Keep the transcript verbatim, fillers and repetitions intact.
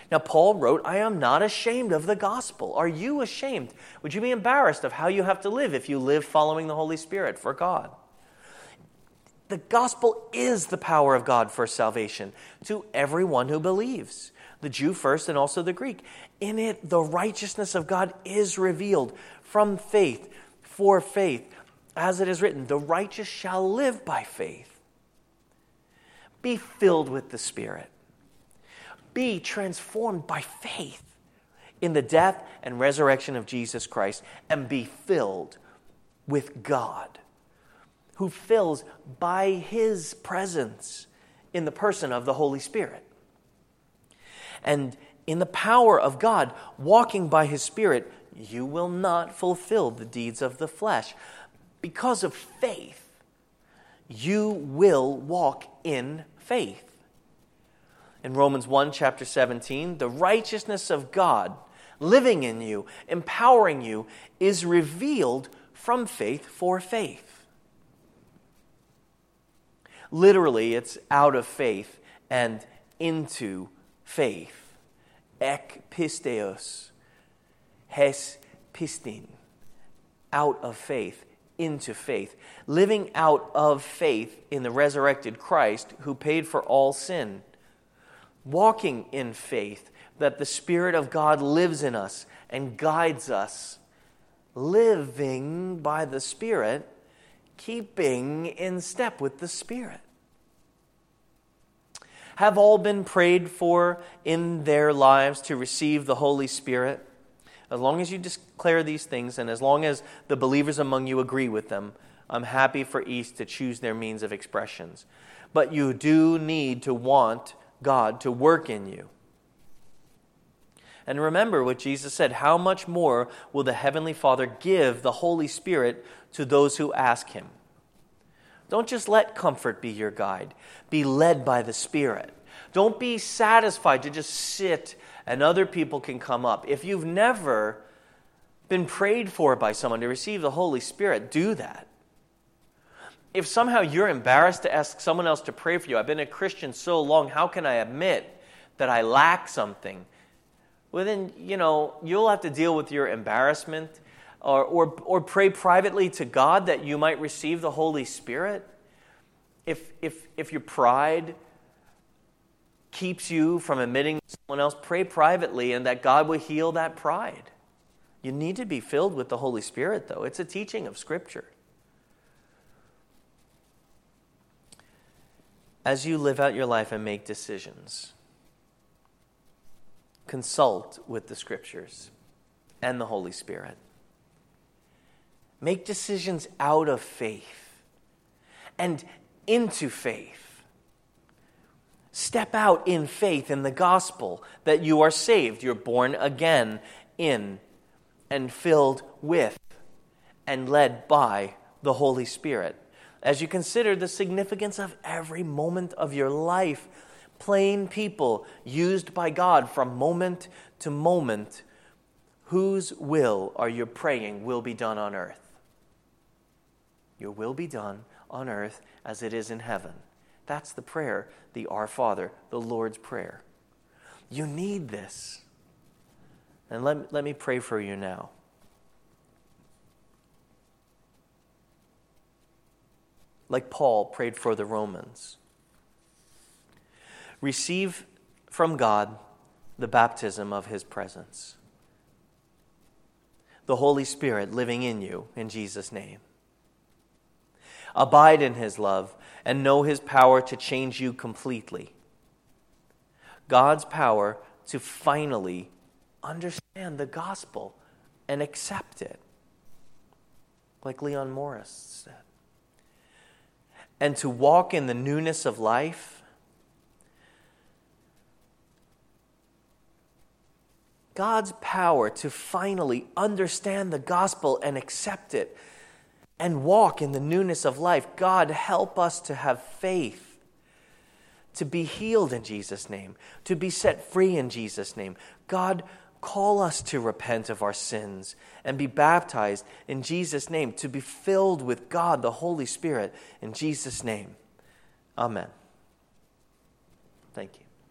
Now, Paul wrote, I am not ashamed of the gospel. Are you ashamed? Would you be embarrassed of how you have to live if you live following the Holy Spirit for God? The gospel is the power of God for salvation to everyone who believes, the Jew first and also the Greek. In it, the righteousness of God is revealed from faith, for faith. As it is written, the righteous shall live by faith. Be filled with the Spirit. Be transformed by faith in the death and resurrection of Jesus Christ, and be filled with God, who fills by His presence in the person of the Holy Spirit. And in the power of God, walking by His Spirit, you will not fulfill the deeds of the flesh. Because of faith, you will walk in faith. In Romans one, chapter seventeen, the righteousness of God living in you, empowering you, is revealed from faith for faith. Literally, it's out of faith and into faith. Ek pisteos, hes pistin, out of faith, into faith. Living out of faith in the resurrected Christ who paid for all sin. Walking in faith that the Spirit of God lives in us and guides us. Living by the Spirit, keeping in step with the Spirit. Have all been prayed for in their lives to receive the Holy Spirit? As long as you declare these things and as long as the believers among you agree with them, I'm happy for each to choose their means of expressions. But you do need to want God to work in you. And remember what Jesus said, how much more will the Heavenly Father give the Holy Spirit to those who ask Him? Don't just let comfort be your guide. Be led by the Spirit. Don't be satisfied to just sit and other people can come up. If you've never been prayed for by someone to receive the Holy Spirit, do that. If somehow you're embarrassed to ask someone else to pray for you, I've been a Christian so long, how can I admit that I lack something? Well, then, you know, you'll have to deal with your embarrassment or, or, or pray privately to God that you might receive the Holy Spirit. If, if, if your pride keeps you from admitting to someone else, pray privately and that God will heal that pride. You need to be filled with the Holy Spirit, though. It's a teaching of Scripture. As you live out your life and make decisions, consult with the Scriptures and the Holy Spirit. Make decisions out of faith and into faith. Step out in faith in the gospel that you are saved. You're born again in and filled with and led by the Holy Spirit. As you consider the significance of every moment of your life, plain people used by God from moment to moment, whose will are you praying will be done on earth? Your will be done on earth as it is in heaven. That's the prayer, the Our Father, the Lord's Prayer. You need this. And let, let me pray for you now. Like Paul prayed for the Romans. Receive from God the baptism of His presence. The Holy Spirit living in you in Jesus' name. Abide in His love and know His power to change you completely. God's power to finally understand the gospel and accept it. Like Leon Morris said. And to walk in the newness of life. God's power to finally understand the gospel and accept it and walk in the newness of life. God, help us to have faith, to be healed in Jesus' name, to be set free in Jesus' name. God, call us to repent of our sins and be baptized in Jesus' name, to be filled with God, the Holy Spirit, in Jesus' name. Amen. Thank you.